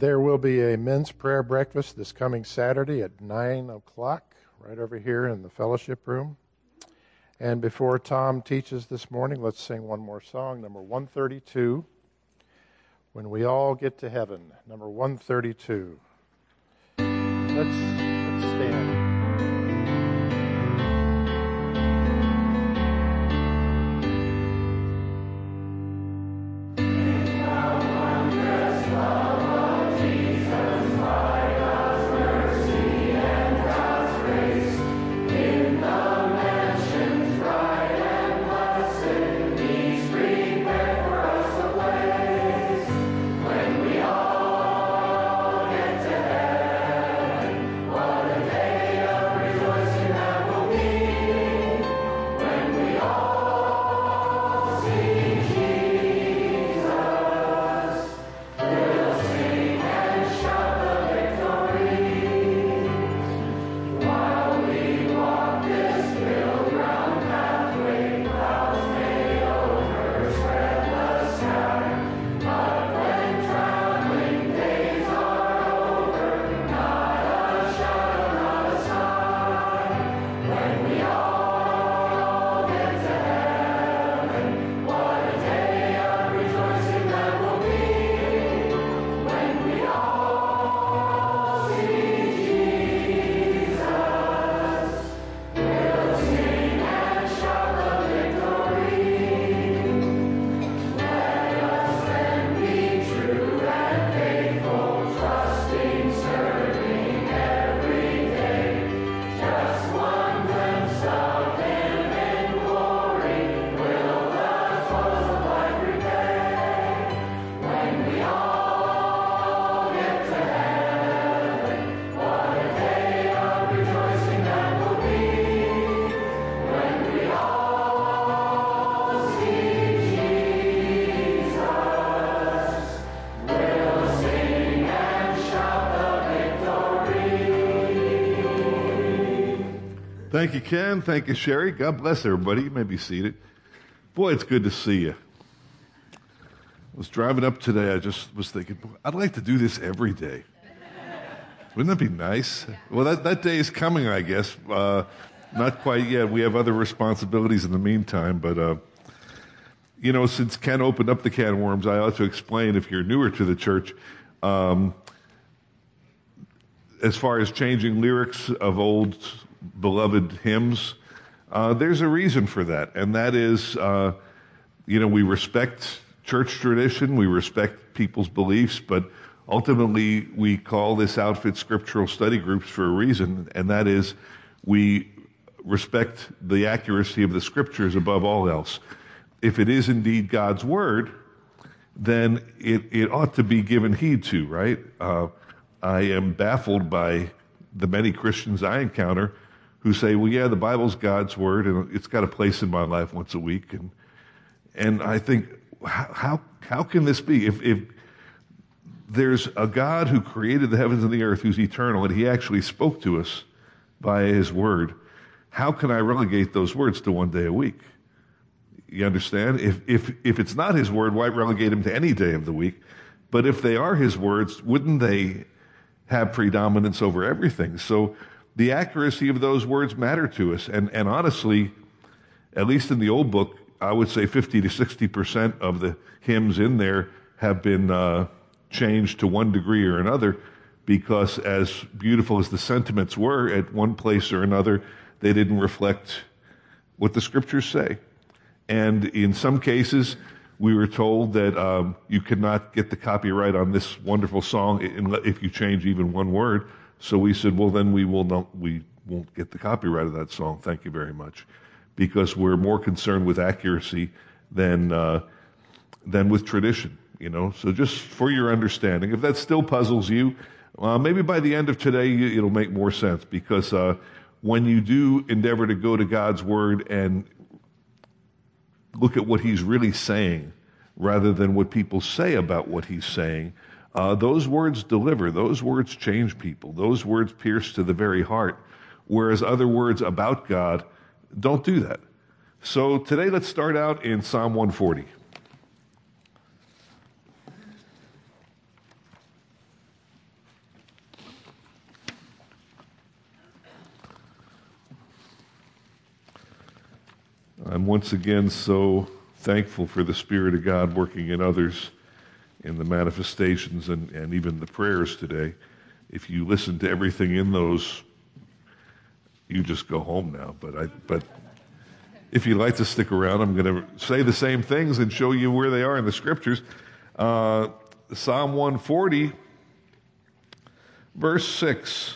There will be a men's prayer breakfast this coming Saturday at 9 o'clock, right over here in the fellowship room. And before Tom teaches this morning, let's sing one more song, number 132, When We All Get to Heaven, number 132. Let's stand. Thank you, Ken. Thank you, Sherry. God bless everybody. You may be seated. Boy, it's good to see you. I was driving up today. I just was thinking, I'd like to do this every day. Wouldn't that be nice? Well, that day is coming, I guess. Not quite yet. We have other responsibilities in the meantime. But, since Ken opened up the can of worms, I ought to explain, if you're newer to the church, as far as changing lyrics of old beloved hymns, there's a reason for that, and that is, we respect church tradition, we respect people's beliefs, but ultimately we call this outfit scriptural study groups for a reason, and that is we respect the accuracy of the scriptures above all else. If it is indeed God's word, then it ought to be given heed to, right? I am baffled by the many Christians I encounter who say, well, yeah, the Bible's God's word, and it's got a place in my life once a week. And I think, how can this be? If there's a God who created the heavens and the earth, who's eternal, and he actually spoke to us by his word, how can I relegate those words to one day a week? You understand? If it's not his word, why relegate him to any day of the week? But if they are his words, wouldn't they have predominance over everything? So the accuracy of those words matter to us. And honestly, at least in the old book, I would say 50 to 60% of the hymns in there have been changed to one degree or another, because as beautiful as the sentiments were, at one place or another, they didn't reflect what the scriptures say. And in some cases, we were told that you could not get the copyright on this wonderful song if you change even one word. So we said, well, then we won't get the copyright of that song. Thank you very much, because we're more concerned with accuracy than with tradition. So just for your understanding, if that still puzzles you, maybe by the end of today it'll make more sense, because when you do endeavor to go to God's word and look at what he's really saying rather than what people say about what he's saying, those words deliver. Those words change people. Those words pierce to the very heart, whereas other words about God don't do that. So today let's start out in Psalm 140. I'm once again so thankful for the Spirit of God working in others in the manifestations and even the prayers today. If you listen to everything in those, you just go home now. But if you'd like to stick around, I'm going to say the same things and show you where they are in the Scriptures. Psalm 140, verse 6.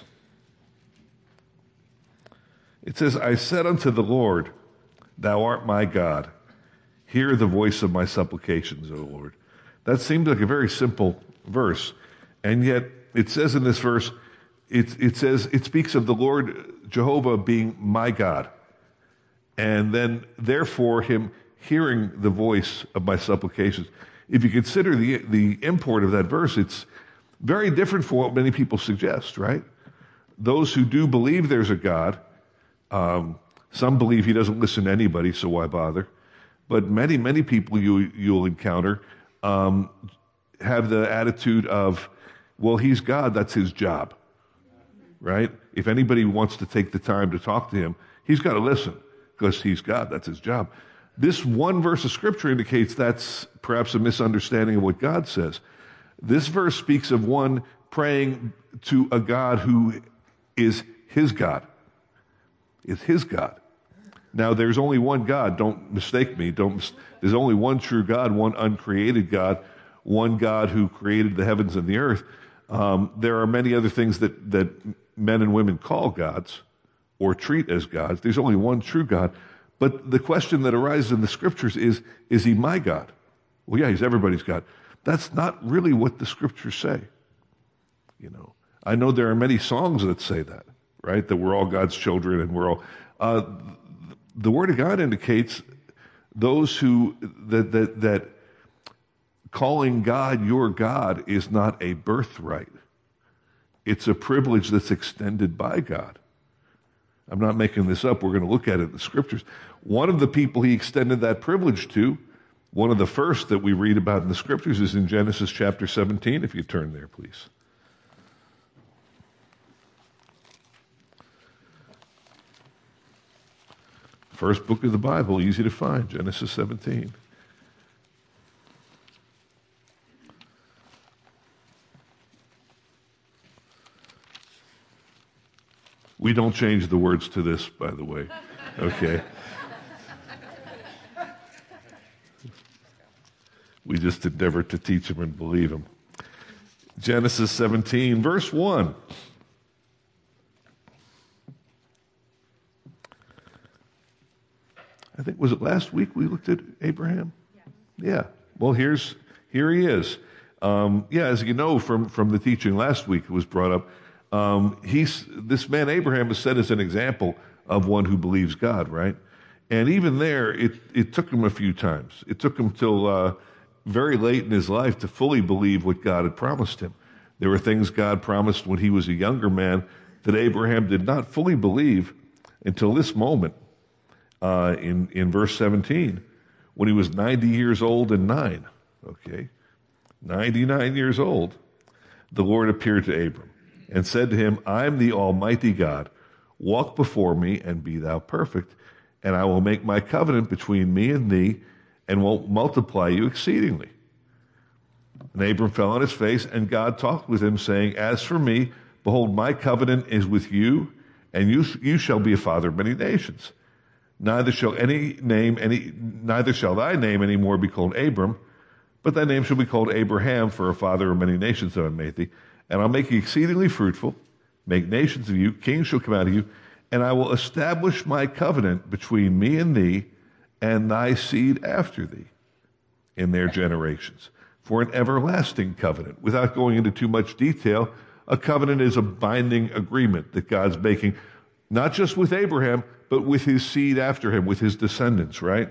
It says, I said unto the Lord, Thou art my God. Hear the voice of my supplications, O Lord. That seemed like a very simple verse. And yet it says in this verse, it speaks of the Lord Jehovah being my God. And then therefore him hearing the voice of my supplications. If you consider the import of that verse, it's very different from what many people suggest, right? Those who do believe there's a God, some believe he doesn't listen to anybody, so why bother? But many people you'll encounter have the attitude of, well, he's God, that's his job, right? If anybody wants to take the time to talk to him, he's got to listen because he's God, that's his job. This one verse of Scripture indicates that's perhaps a misunderstanding of what God says. This verse speaks of one praying to a God who is his God. Is his God. Now, there's only one God. Don't mistake me. There's only one true God, one uncreated God, one God who created the heavens and the earth. There are many other things that men and women call gods or treat as gods. There's only one true God. But the question that arises in the Scriptures is he my God? Well, yeah, he's everybody's God. That's not really what the Scriptures say. You know, I know there are many songs that say that, right? That we're all God's children and we're all... the Word of God indicates those who that calling God your God is not a birthright. It's a privilege that's extended by God. I'm not making this up. We're going to look at it in the Scriptures. One of the people he extended that privilege to, one of the first that we read about in the Scriptures, is in Genesis chapter 17, if you turn there, please. First book of the Bible, easy to find, Genesis 17. We don't change the words to this, by the way. Okay. We just endeavor to teach them and believe them. Genesis 17, verse 1. I think, was it last week we looked at Abraham? Yeah. Well, here he is. As you know from the teaching last week, it was brought up. This man Abraham is set as an example of one who believes God, right? And even there, it took him a few times. It took him till very late in his life to fully believe what God had promised him. There were things God promised when he was a younger man that Abraham did not fully believe until this moment. In verse 17, when he was 90 years old and 9, 99 years old, the Lord appeared to Abram and said to him, I am the Almighty God. Walk before me and be thou perfect, and I will make my covenant between me and thee and will multiply you exceedingly. And Abram fell on his face, and God talked with him, saying, As for me, behold, my covenant is with you, and you shall be a father of many nations. Neither shall thy name any more be called Abram, but thy name shall be called Abraham, for a father of many nations have I made thee. And I'll make you exceedingly fruitful, make nations of you, kings shall come out of you, and I will establish my covenant between me and thee, and thy seed after thee, in their generations, for an everlasting covenant. Without going into too much detail, a covenant is a binding agreement that God's making, not just with Abraham, but with his seed after him, with his descendants, right?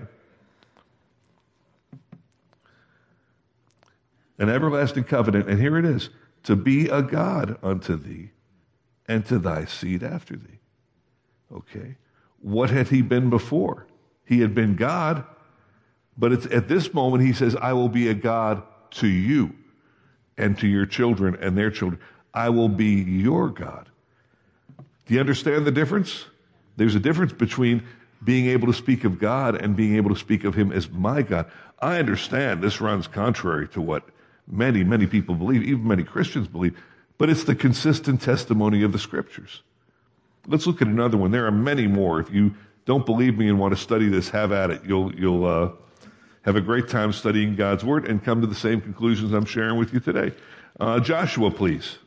An everlasting covenant, and here it is, to be a God unto thee and to thy seed after thee. Okay. What had he been before? He had been God, but it's at this moment he says, I will be a God to you and to your children and their children. I will be your God. Do you understand the difference? There's a difference between being able to speak of God and being able to speak of him as my God. I understand this runs contrary to what many, many people believe, even many Christians believe, but it's the consistent testimony of the Scriptures. Let's look at another one. There are many more. If you don't believe me and want to study this, have at it. You'll have a great time studying God's Word and come to the same conclusions I'm sharing with you today. Joshua, please.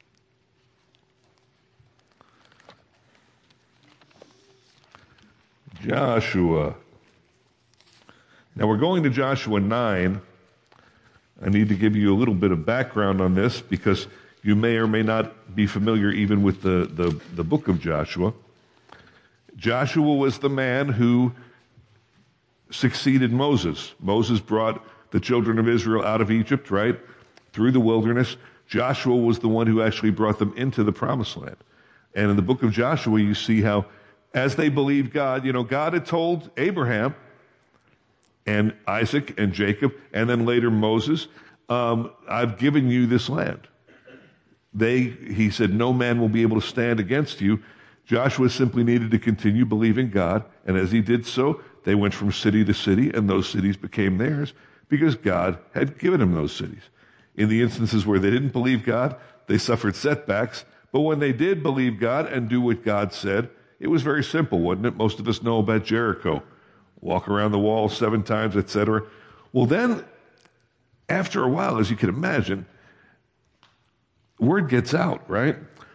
Joshua. Now we're going to Joshua 9. I need to give you a little bit of background on this because you may or may not be familiar even with the book of Joshua. Joshua was the man who succeeded Moses. Moses brought the children of Israel out of Egypt, right, through the wilderness. Joshua was the one who actually brought them into the promised land. And in the book of Joshua, you see how as they believed God, God had told Abraham and Isaac and Jacob, and then later Moses, I've given you this land. He said, no man will be able to stand against you. Joshua simply needed to continue believing God, and as he did so, they went from city to city, and those cities became theirs because God had given them those cities. In the instances where they didn't believe God, they suffered setbacks, but when they did believe God and do what God said, it was very simple, wasn't it? Most of us know about Jericho. Walk around the wall 7 times, etc. Well, then, after a while, as you can imagine, word gets out, right?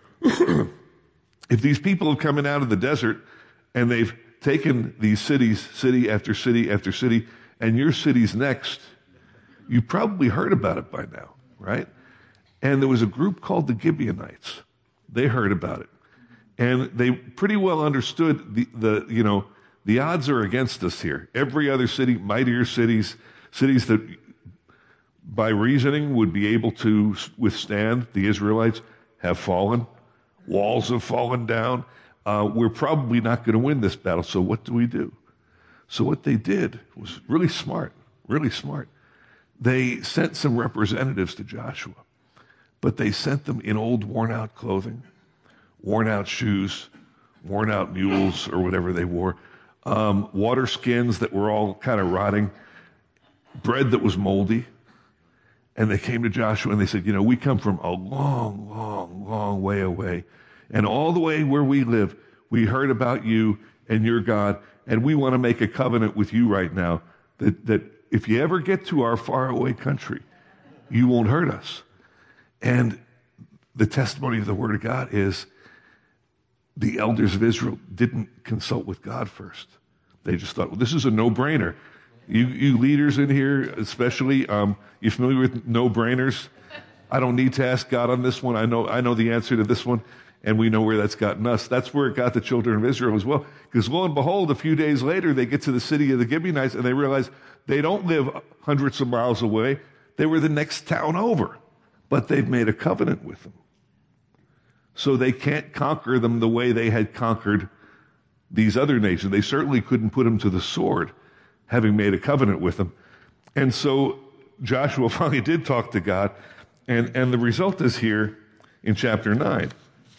If these people have come in out of the desert and they've taken these cities, city after city after city, and your city's next, you probably heard about it by now, right? And there was a group called the Gibeonites. They heard about it. And they pretty well understood the odds are against us here. Every other city, mightier cities that by reasoning would be able to withstand the Israelites, have fallen. Walls have fallen down. We're probably not going to win this battle, so what do we do? So what they did was really smart, really smart. They sent some representatives to Joshua, but they sent them in old worn-out clothing, worn-out shoes, worn-out mules or whatever they wore, water skins that were all kind of rotting, bread that was moldy. And they came to Joshua and they said, we come from a long, long, long way away. And all the way where we live, we heard about you and your God, and we want to make a covenant with you right now that if you ever get to our faraway country, you won't hurt us. And the testimony of the Word of God is the elders of Israel didn't consult with God first. They just thought, well, this is a no-brainer. You leaders in here, especially, you familiar with no-brainers? I don't need to ask God on this one. I know the answer to this one, and we know where that's gotten us. That's where it got the children of Israel as well. Because lo and behold, a few days later, they get to the city of the Gibeonites, and they realize they don't live hundreds of miles away. They were the next town over, but they've made a covenant with them. So they can't conquer them the way they had conquered these other nations. They certainly couldn't put them to the sword, having made a covenant with them. And so Joshua finally did talk to God, and the result is here in chapter 9.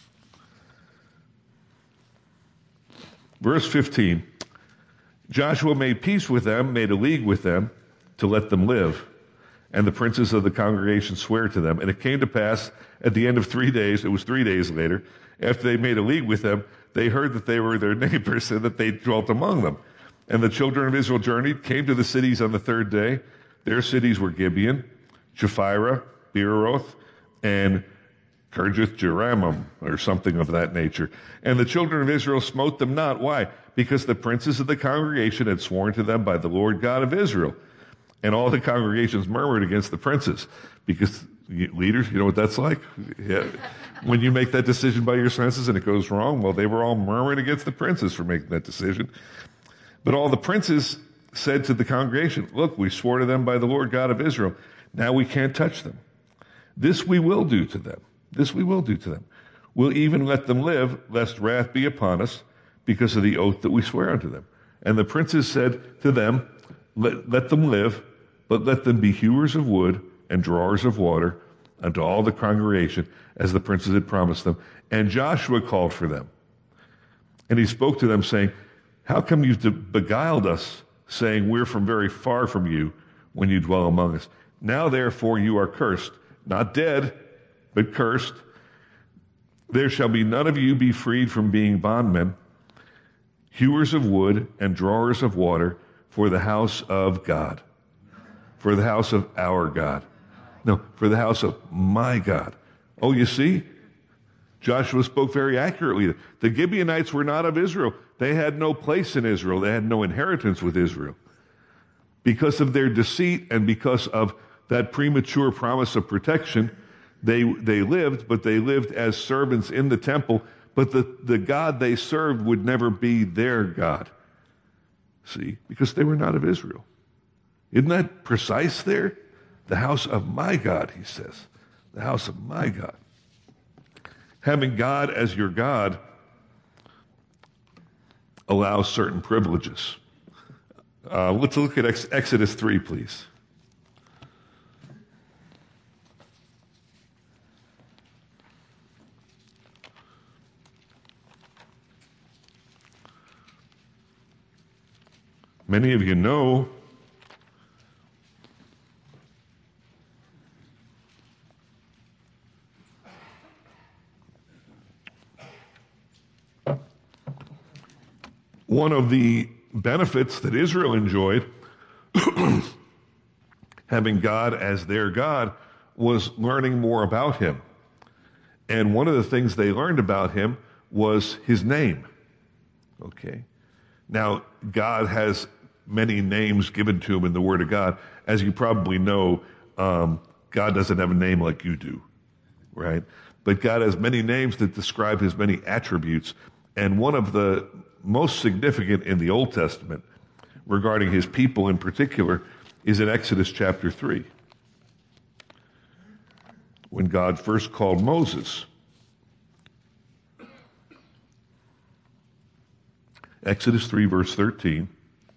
Verse 15, Joshua made peace with them, made a league with them to let them live. And the princes of the congregation swear to them. And it came to pass at the end of 3 days, it was 3 days later, after they made a league with them, they heard that they were their neighbors and that they dwelt among them. And the children of Israel journeyed, came to the cities on the 3rd day. Their cities were Gibeon, Chephirah, Beeroth, and Kirjath-jearimim, or something of that nature. And the children of Israel smote them not. Why? Because the princes of the congregation had sworn to them by the Lord God of Israel. And all the congregations murmured against the princes. Because leaders, you know what that's like? Yeah. When you make that decision by your senses and it goes wrong, well, they were all murmuring against the princes for making that decision. But all the princes said to the congregation, look, we swore to them by the Lord God of Israel. Now we can't touch them. This we will do to them. This we will do to them. We'll even let them live, lest wrath be upon us, because of the oath that we swear unto them. And the princes said to them, let them live, but let them be hewers of wood and drawers of water unto all the congregation, as the princes had promised them. And Joshua called for them. And he spoke to them, saying, How come you've beguiled us, saying, we're from very far from you when you dwell among us? Now, therefore, you are cursed, not dead, but cursed. There shall be none of you be freed from being bondmen, hewers of wood and drawers of water for the house of God, for the house of our God. No, for the house of my God. Oh, you see? Joshua spoke very accurately. The Gibeonites were not of Israel. They had no place in Israel. They had no inheritance with Israel. Because of their deceit and because of that premature promise of protection, they lived, but they lived as servants in the temple, but the God they served would never be their God. See? Because they were not of Israel. Isn't that precise there? The house of my God, he says. The house of my God. Having God as your God allows certain privileges. Let's look at Exodus 3, please. Many of you know one of the benefits that Israel enjoyed, having God as their God, was learning more about him. And one of the things they learned about him was his name. Okay. Now, God has many names given to him in the Word of God. As you probably know, God doesn't have a name like you do, right? But God has many names that describe his many attributes. And one of the most significant in the Old Testament regarding his people in particular is in Exodus chapter 3. When God first called Moses. Exodus 3, verse 13.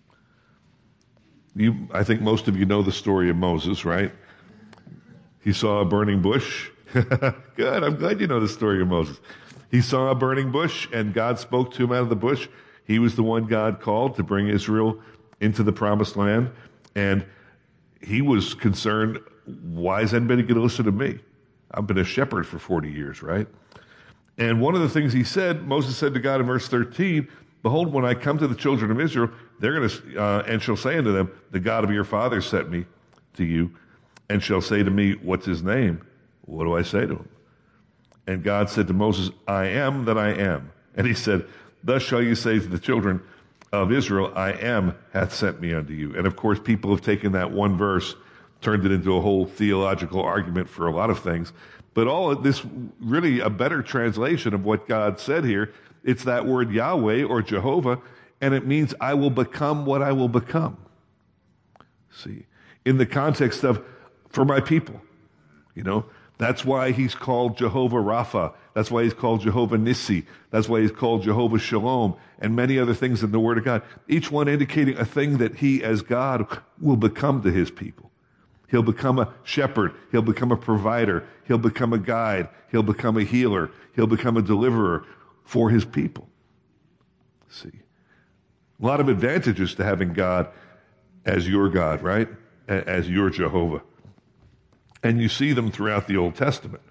I think most of you know the story of Moses, right? He saw a burning bush. Good, I'm glad you know the story of Moses. He saw a burning bush, and God spoke to him out of the bush. He was the one God called to bring Israel into the promised land. And he was concerned, why is anybody going to listen to me? I've been a shepherd for 40 years, right? And one of the things he said, Moses said to God in verse 13, behold, when I come to the children of Israel, they're going to, and shall say unto them, the God of your fathers sent me to you, and shall say to me, what's his name? What do I say to him? And God said to Moses, I am that I am. And he said, thus shall you say to the children of Israel, I am hath sent me unto you. And of course, people have taken that one verse, turned it into a whole theological argument for a lot of things. But all of this, really a better translation of what God said here, it's that word Yahweh or Jehovah, and it means I will become what I will become. See, in the context of for my people, you know, that's why he's called Jehovah Rapha. That's why he's called Jehovah Nissi. That's why he's called Jehovah Shalom and many other things in the Word of God. Each one indicating a thing that he as God will become to his people. He'll become a shepherd. He'll become a provider. He'll become a guide. He'll become a healer. He'll become a deliverer for his people. See, a lot of advantages to having God as your God, right? As your Jehovah. And you see them throughout the Old Testament.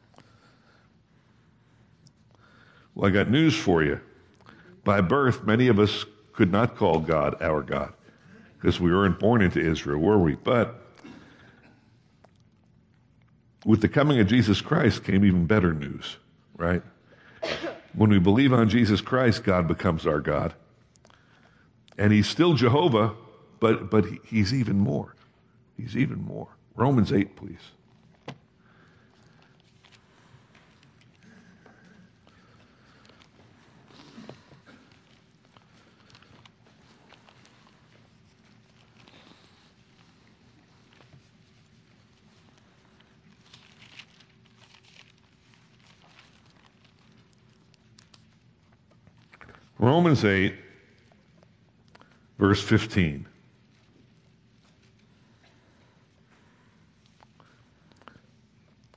Well, I got news for you. By birth, many of us could not call God our God because we weren't born into Israel, were we? But with the coming of Jesus Christ came even better news, right? When we believe on Jesus Christ, God becomes our God. And he's still Jehovah, but he's even more. He's even more. Romans 8, please. Romans 8, verse 15.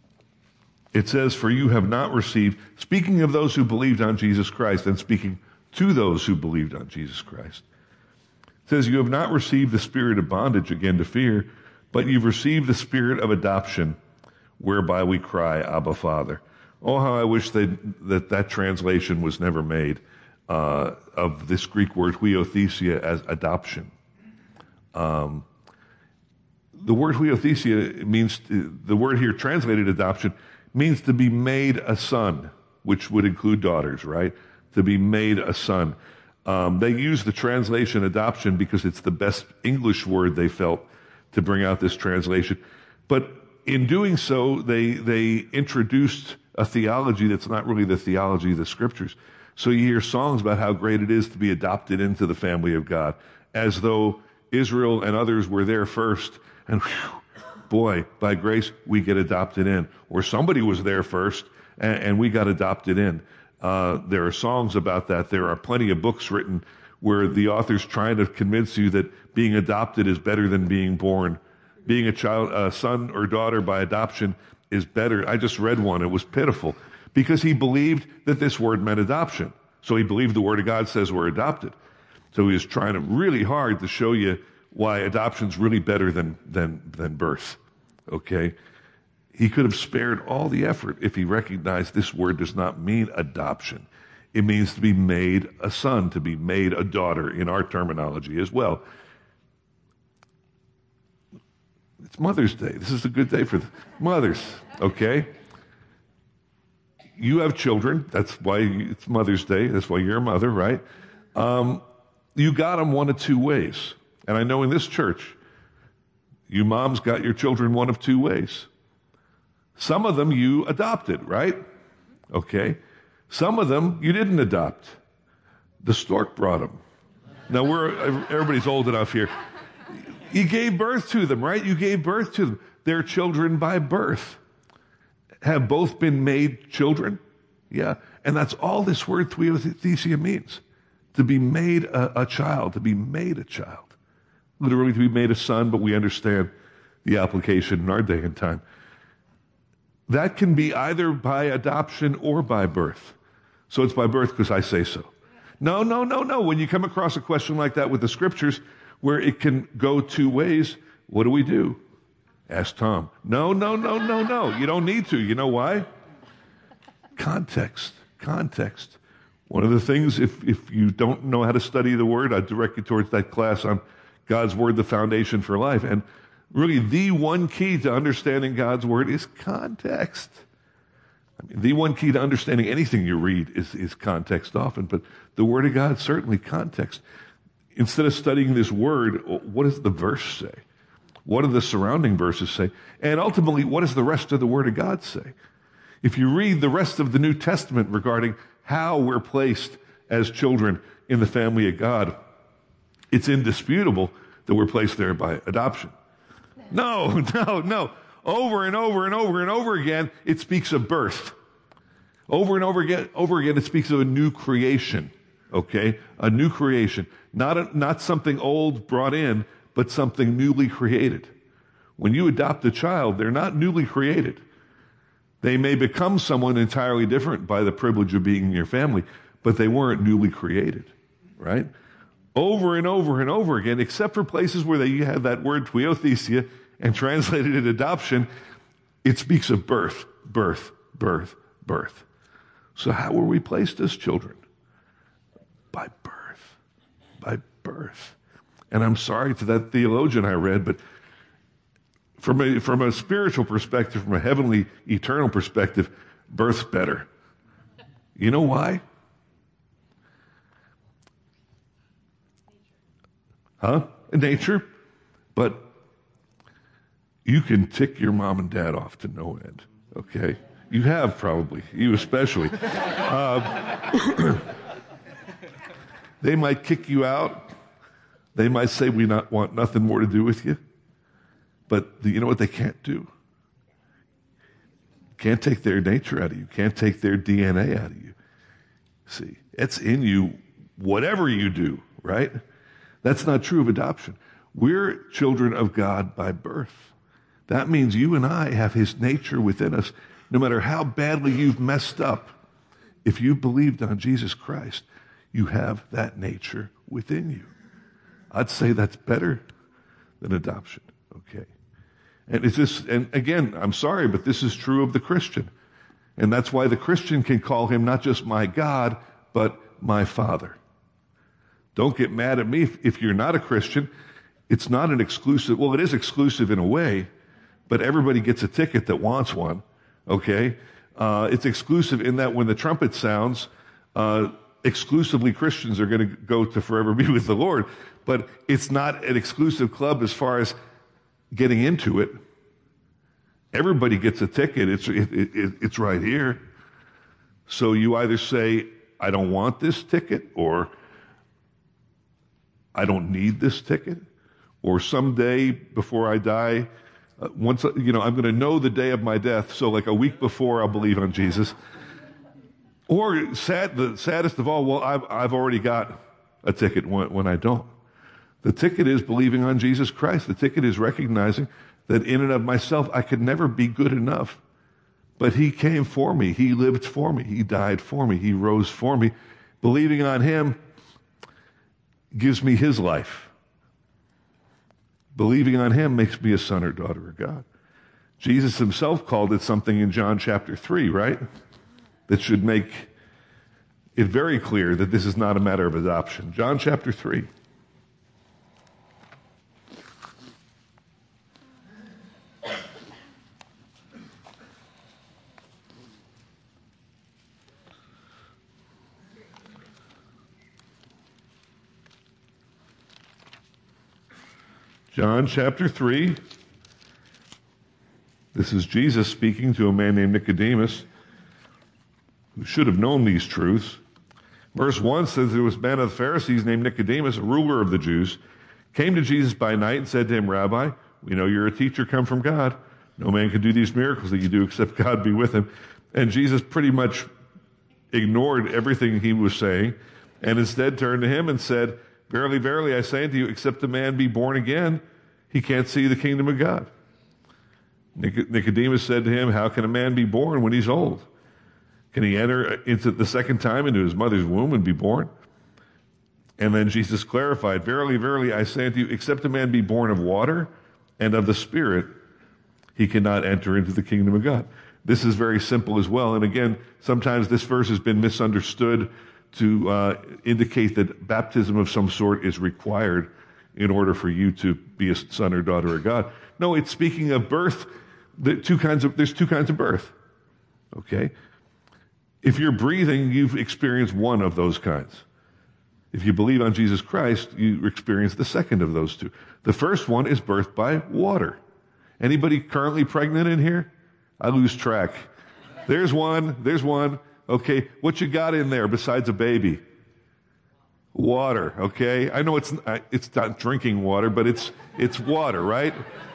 It says, for you have not received, speaking of those who believed on Jesus Christ and speaking to those who believed on Jesus Christ. It says, you have not received the spirit of bondage again to fear, but you've received the spirit of adoption, whereby we cry, Abba, Father. Oh, how I wish that translation was never made of this Greek word huiothesia as adoption. The word huiothesia means, the word here translated adoption, means to be made a son, which would include daughters, right? To be made a son. They use the translation adoption because it's the best English word they felt to bring out this translation. But in doing so, they introduced a theology that's not really the theology of the scriptures. So you hear songs about how great it is to be adopted into the family of God, as though Israel and others were there first, and whew, boy, by grace, we get adopted in. Or somebody was there first, and we got adopted in. There are songs about that. There are plenty of books written where the author's trying to convince you that being adopted is better than being born. Being a son or daughter by adoption is better. I just read one. It was pitiful because he believed that this word meant adoption. So he believed the Word of God says we're adopted. So he was trying really hard to show you why adoption's really better than birth. Okay? He could have spared all the effort if he recognized this word does not mean adoption. It means to be made a son, to be made a daughter in our terminology as well. It's Mother's Day. This is a good day for the mothers, okay? You have children. That's why it's Mother's Day. That's why you're a mother, right? You got them one of two ways. And I know in this church, you moms got your children one of two ways. Some of them you adopted, right? Okay. Some of them you didn't adopt. The stork brought them. Now everybody's old enough here. You gave birth to them, right? You gave birth to them. They're children by birth. Have both been made children? Yeah. And that's all this word huiothesia means. To be made a child, to be made a child. Literally to be made a son, but we understand the application in our day and time. That can be either by adoption or by birth. So it's by birth because I say so. No. When you come across a question like that with the scriptures where it can go two ways, what do? Ask Tom. No. You don't need to. You know why? Context. One of the things, if you don't know how to study the Word, I direct you towards that class on God's Word, the foundation for life. And really, the one key to understanding God's Word is context. I mean, the one key to understanding anything you read is context often, but the Word of God, certainly context. Instead of studying this Word, what does the verse say? What do the surrounding verses say? And ultimately, what does the rest of the Word of God say? If you read the rest of the New Testament regarding how we're placed as children in the family of God, it's indisputable that we're placed there by adoption. No. Over and over again, it speaks of birth. Over and over again, it speaks of a new creation. Okay? A new creation. Not something old brought in, but something newly created. When you adopt a child, they're not newly created. They may become someone entirely different by the privilege of being in your family, but they weren't newly created, right? Over and over again, except for places where you have that word huiothesia and translated it adoption, it speaks of birth. So how were we placed as children? By birth. And I'm sorry to that theologian I read, but from a spiritual perspective, from a heavenly, eternal perspective, birth's better. You know why? Nature. But you can tick your mom and dad off to no end, okay? You have probably, you especially. They might kick you out. They might say we want nothing more to do with you. But you know what they can't do? Can't take their nature out of you. Can't take their DNA out of you. See, it's in you, whatever you do, right? That's not true of adoption. We're children of God by birth. That means you and I have His nature within us. No matter how badly you've messed up, if you believed on Jesus Christ, You have that nature within you. I'd say that's better than adoption, okay? And it's this, and again, I'm sorry, but this is true of the Christian. And that's why the Christian can call him not just my God, but my Father. Don't get mad at me if you're not a Christian. It's not an exclusive, well, it is exclusive in a way, but everybody gets a ticket that wants one, okay? It's exclusive in that when the trumpet sounds, exclusively Christians are going to go to forever be with the Lord. But it's not an exclusive club as far as getting into it. Everybody gets a ticket. It's right here. So you either say, I don't want this ticket, or I don't need this ticket, or someday before I die, I'm going to know the day of my death. So like a week before, I'll believe on Jesus. Or the saddest of all, well, I've already got a ticket when I don't. The ticket is believing on Jesus Christ. The ticket is recognizing that in and of myself, I could never be good enough. But he came for me. He lived for me. He died for me. He rose for me. Believing on him gives me his life. Believing on him makes me a son or daughter of God. Jesus himself called it something in John chapter 3, right? That should make it very clear that this is not a matter of adoption. John chapter 3. John chapter 3. This is Jesus speaking to a man named Nicodemus, who should have known these truths. Verse 1 says, there was a man of the Pharisees named Nicodemus, a ruler of the Jews, came to Jesus by night and said to him, Rabbi, we know you're a teacher come from God. No man can do these miracles that you do except God be with him. And Jesus pretty much ignored everything he was saying and instead turned to him and said, Verily, verily, I say unto you, except a man be born again, he can't see the kingdom of God. Nicodemus said to him, how can a man be born when he's old? Can he enter into the second time into his mother's womb and be born? And then Jesus clarified, Verily, verily, I say unto you, except a man be born of water and of the Spirit, he cannot enter into the kingdom of God. This is very simple as well. And again, sometimes this verse has been misunderstood to indicate that baptism of some sort is required in order for you to be a son or daughter of God. No, it's speaking of birth. There's two kinds of birth. Okay? If you're breathing, you've experienced one of those kinds. If you believe on Jesus Christ, you experience the second of those two. The first one is birth by water. Anybody currently pregnant in here? I lose track. There's one. Okay, what you got in there besides a baby? Water, okay? I know it's not drinking water, but it's water, right?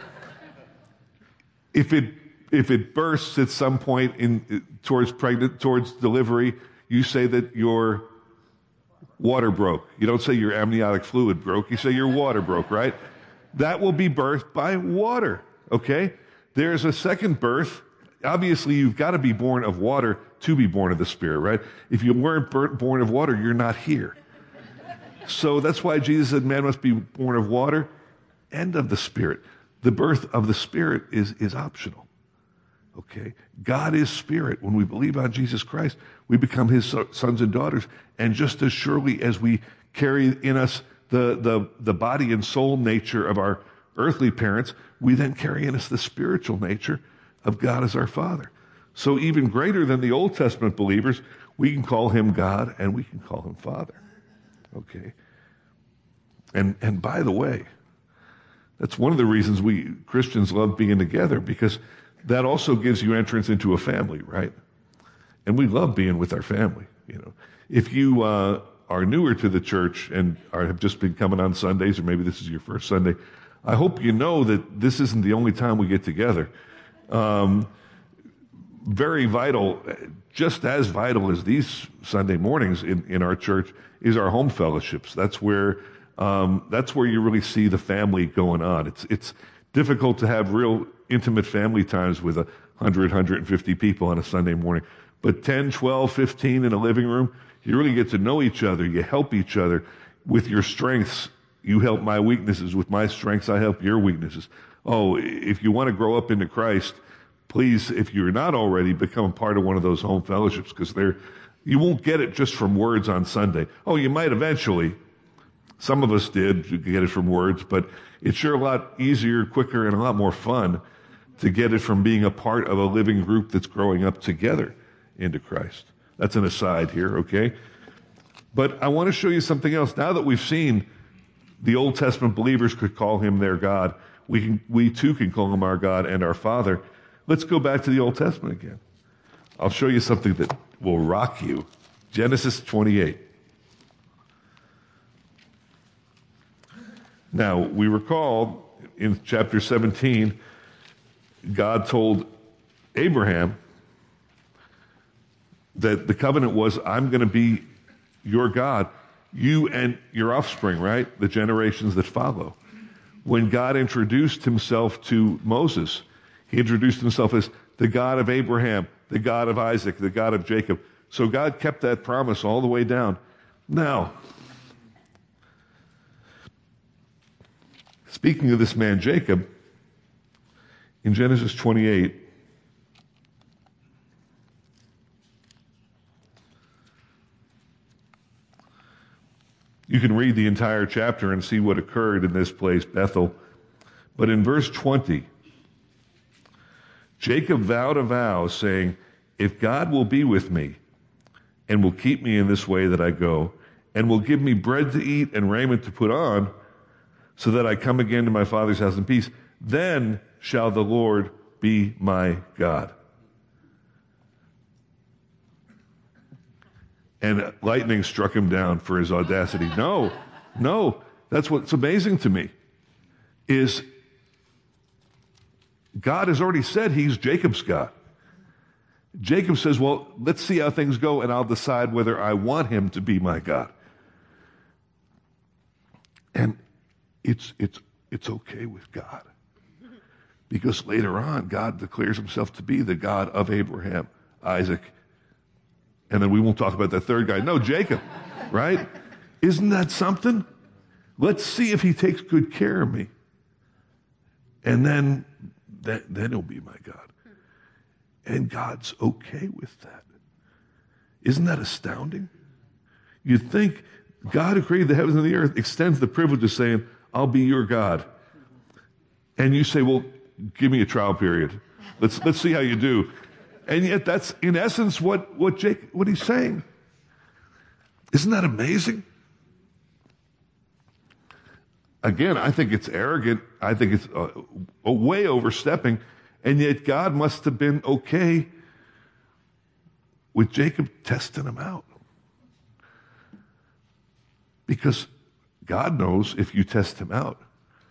If it bursts at some point towards delivery, you say that your water broke. You don't say your amniotic fluid broke. You say your water broke, right? That will be birthed by water, okay? There's a second birth. Obviously, you've got to be born of water to be born of the Spirit, right? If you weren't born of water, you're not here. So that's why Jesus said man must be born of water and of the Spirit. The birth of the Spirit is optional, okay? God is Spirit. When we believe on Jesus Christ, we become his sons and daughters. And just as surely as we carry in us the body and soul nature of our earthly parents, we then carry in us the spiritual nature of God as our Father. So even greater than the Old Testament believers, we can call him God and we can call him Father. Okay? And by the way, that's one of the reasons we Christians love being together, because that also gives you entrance into a family, right? And we love being with our family, you know. If you are newer to the church and have just been coming on Sundays, or maybe this is your first Sunday, I hope you know that this isn't the only time we get together. Very vital, just as vital as these Sunday mornings in our church, is our home fellowships. That's where you really see the family going on. It's difficult to have real intimate family times with 100, 150 people on a Sunday morning. But 10, 12, 15 in a living room, you really get to know each other. You help each other with your strengths. You help my weaknesses. With my strengths, I help your weaknesses. Oh, if you want to grow up into Christ, please, if you're not already, become a part of one of those home fellowships, because you won't get it just from words on Sunday. Oh, you might eventually. Some of us did. You could get it from words, but it's sure a lot easier, quicker, and a lot more fun to get it from being a part of a living group that's growing up together into Christ. That's an aside here, okay? But I want to show you something else. Now that we've seen the Old Testament believers could call him their God, we too can call him our God and our Father. Let's go back to the Old Testament again. I'll show you something that will rock you. Genesis 28. Now, we recall in chapter 17, God told Abraham that the covenant was, I'm going to be your God, you and your offspring, right? The generations that follow. When God introduced himself to Moses, he introduced himself as the God of Abraham, the God of Isaac, the God of Jacob. So God kept that promise all the way down. Now, speaking of this man Jacob, in Genesis 28, you can read the entire chapter and see what occurred in this place, Bethel. But in verse 20, Jacob vowed a vow, saying, if God will be with me and will keep me in this way that I go, and will give me bread to eat and raiment to put on, so that I come again to my father's house in peace, then shall the Lord be my God. And lightning struck him down for his audacity. No, that's what's amazing to me, is God has already said he's Jacob's God. Jacob says, well, let's see how things go, and I'll decide whether I want him to be my God. And it's okay with God. Because later on, God declares himself to be the God of Abraham, Isaac, and then we won't talk about that third guy. No, Jacob, right? Isn't that something? Let's see if he takes good care of me. And then he'll be my God. And God's okay with that. Isn't that astounding? You'd think God who created the heavens and the earth extends the privilege of saying, I'll be your God. And you say, well, give me a trial period. Let's see how you do. And yet that's in essence what he's saying. Isn't that amazing? Again, I think it's arrogant. I think it's a way overstepping. And yet God must have been okay with Jacob testing him out. Because God knows if you test him out,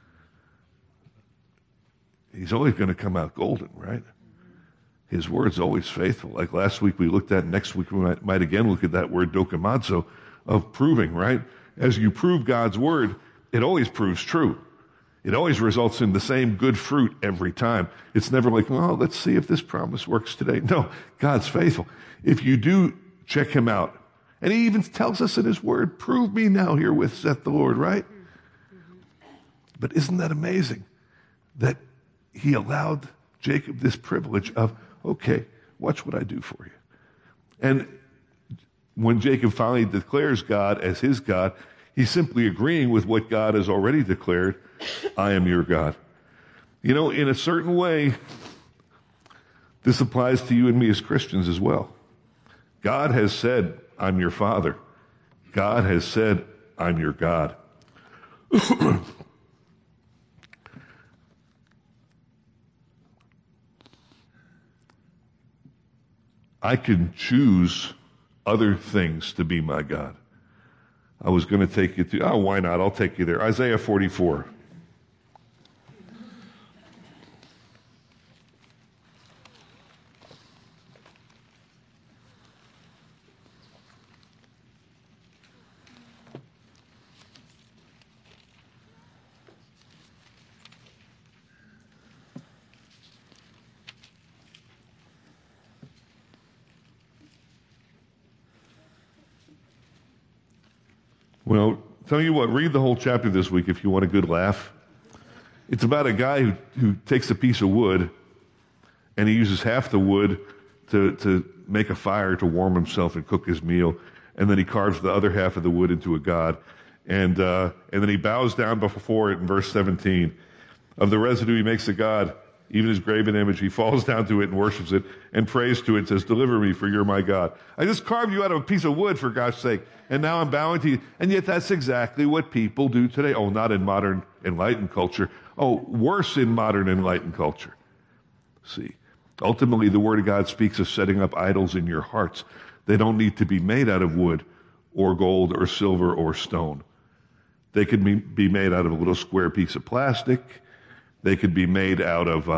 he's always going to come out golden, right? His word's always faithful. Like last week we looked at, next week we might again look at that word dokimazo, of proving, right? As you prove God's word, it always proves true. It always results in the same good fruit every time. It's never like, well, let's see if this promise works today. No, God's faithful. If you do check him out, and he even tells us in his word, prove me now herewith, saith the Lord, right? But isn't that amazing that he allowed Jacob this privilege of, okay, watch what I do for you. And when Jacob finally declares God as his God, he's simply agreeing with what God has already declared, I am your God. You know, in a certain way, this applies to you and me as Christians as well. God has said, I'm your Father. God has said, I'm your God. I can choose other things to be my God. I was going to take you to, why not? I'll take you there. Isaiah 44. Well, tell you what, read the whole chapter this week if you want a good laugh. It's about a guy who takes a piece of wood and he uses half the wood to make a fire to warm himself and cook his meal, and then he carves the other half of the wood into a god, and then he bows down before it in verse 17. Of the residue he makes a god, even his graven image. He falls down to it and worships it and prays to it and says, "Deliver me, for you're my God. I just carved you out of a piece of wood, for God's sake, and now I'm bowing to you." And yet that's exactly what people do today. Oh, not in modern enlightened culture. Oh, worse in modern enlightened culture. See, ultimately the Word of God speaks of setting up idols in your hearts. They don't need to be made out of wood or gold or silver or stone. They could be made out of a little square piece of plastic. They could be made out of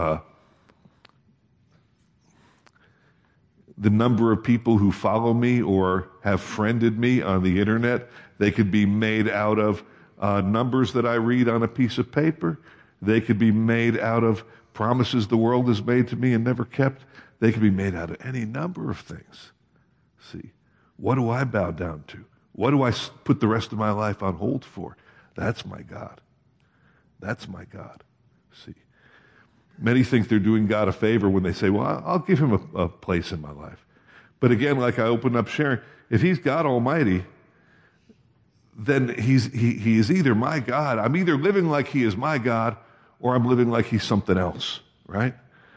the number of people who follow me or have friended me on the internet. They could be made out of numbers that I read on a piece of paper. They could be made out of promises the world has made to me and never kept. They could be made out of any number of things. See, what do I bow down to? What do I put the rest of my life on hold for? That's my God. That's my God. See, many think they're doing God a favor when they say, well, I'll give him a place in my life. But again, like I opened up sharing, if he's God Almighty, then he is either my God. I'm either living like he is my God, or I'm living like he's something else, right?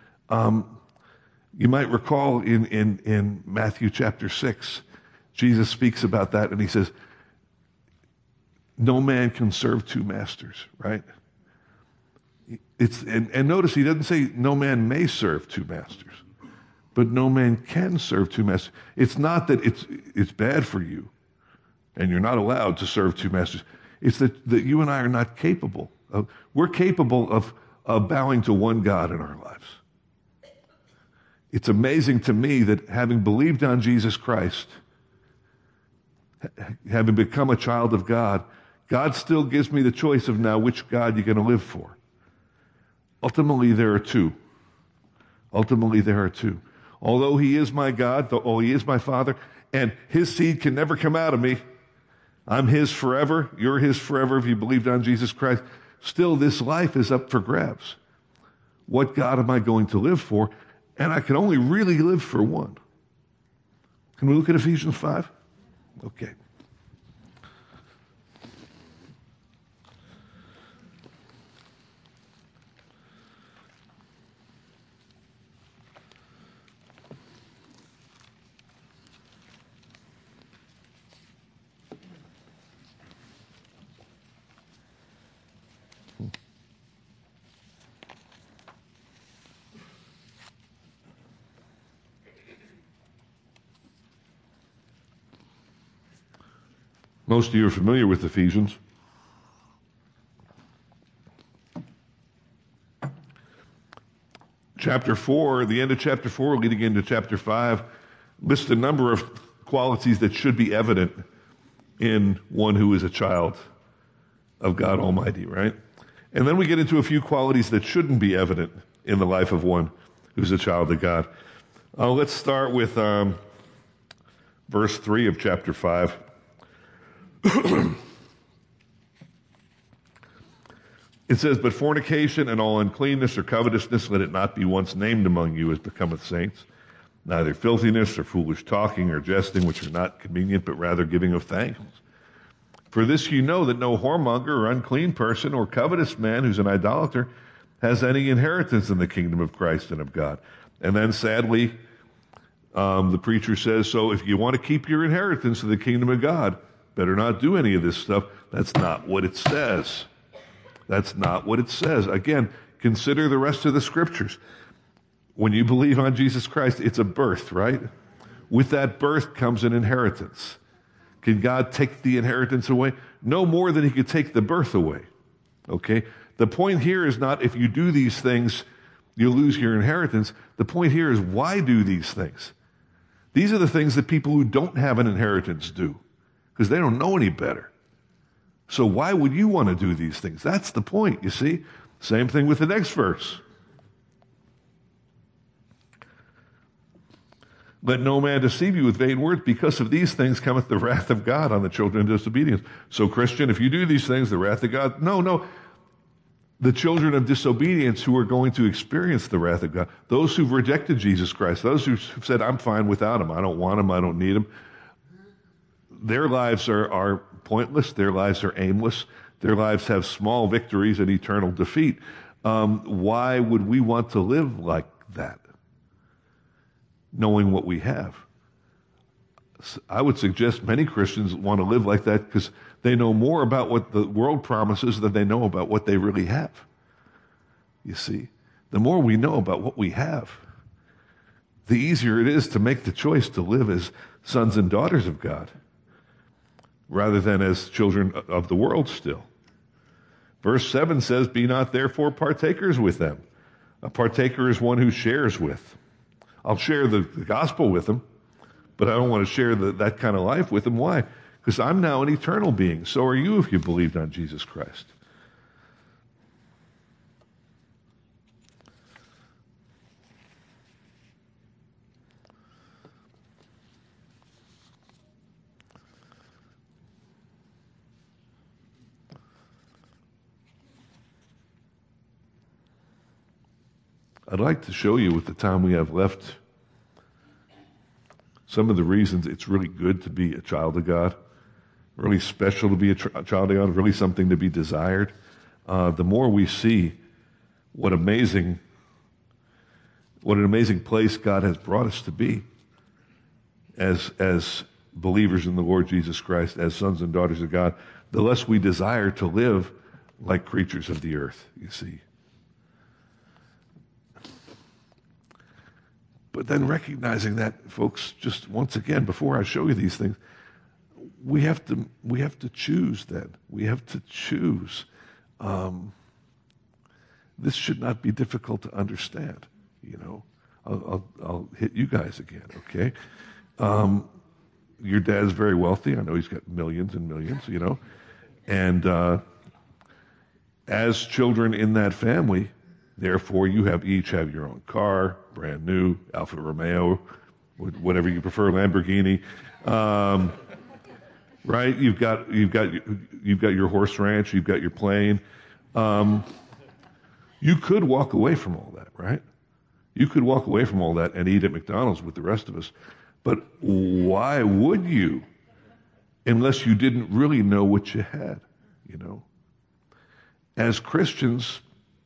You might recall in Matthew chapter 6, Jesus speaks about that, and he says, no man can serve two masters, right? And notice he doesn't say no man may serve two masters, but no man can serve two masters. It's not that it's bad for you and you're not allowed to serve two masters. It's that you and I are not capable of, we're capable of bowing to one God in our lives. It's amazing to me that having believed on Jesus Christ, having become a child of God, God still gives me the choice of now which God you're going to live for. Ultimately, there are two. Ultimately, there are two. Although he is my God, though he is my Father, and his seed can never come out of me, I'm his forever, you're his forever if you believed on Jesus Christ, still this life is up for grabs. What God am I going to live for? And I can only really live for one. Can we look at Ephesians 5? Okay. Most of you are familiar with Ephesians. Chapter 4, the end of chapter 4, leading into chapter 5, lists a number of qualities that should be evident in one who is a child of God Almighty, right? And then we get into a few qualities that shouldn't be evident in the life of one who's a child of God. Let's start with verse 3 of chapter 5. It says, "But fornication and all uncleanness or covetousness, let it not be once named among you as becometh saints, neither filthiness or foolish talking or jesting, which are not convenient, but rather giving of thanks. For this you know, that no whoremonger or unclean person or covetous man who's an idolater has any inheritance in the kingdom of Christ and of God." And then sadly, the preacher says, so if you want to keep your inheritance in the kingdom of God, better not do any of this stuff. That's not what it says. That's not what it says. Again, consider the rest of the scriptures. When you believe on Jesus Christ, it's a birth, right? With that birth comes an inheritance. Can God take the inheritance away? No more than he could take the birth away. Okay? The point here is not if you do these things, you lose your inheritance. The point here is why do these things? These are the things that people who don't have an inheritance do, because they don't know any better. So why would you want to do these things? That's the point, you see? Same thing with the next verse. Let no man deceive you with vain words. Because of these things cometh the wrath of God on the children of disobedience. So, Christian, if you do these things, the wrath of God. No. The children of disobedience who are going to experience the wrath of God. Those who've rejected Jesus Christ. Those who've said, I'm fine without him. I don't want him. I don't need him. Their lives are pointless. Their lives are aimless. Their lives have small victories and eternal defeat. Why would we want to live like that, knowing what we have? I would suggest many Christians want to live like that because they know more about what the world promises than they know about what they really have. You see, the more we know about what we have, the easier it is to make the choice to live as sons and daughters of God rather than as children of the world still. Verse 7 says, be not therefore partakers with them. A partaker is one who shares with. I'll share the gospel with them, but I don't want to share that kind of life with them. Why? Because I'm now an eternal being. So are you if you believed on Jesus Christ. I'd like to show you with the time we have left some of the reasons it's really good to be a child of God, really special to be a child of God, really something to be desired. The more we see what an amazing place God has brought us to be as believers in the Lord Jesus Christ, as sons and daughters of God, the less we desire to live like creatures of the earth, you see. But then recognizing that, folks, just once again, before I show you these things, we have to choose then. We have to choose. This should not be difficult to understand, you know. I'll hit you guys again, okay? Your dad's very wealthy. I know he's got millions and millions, you know. And as children in that family, therefore, you each have your own car, brand new, Alfa Romeo, whatever you prefer, Lamborghini, right? You've got your horse ranch, you've got your plane. You could walk away from all that, right? You could walk away from all that and eat at McDonald's with the rest of us. But why would you, unless you didn't really know what you had, you know? As Christians,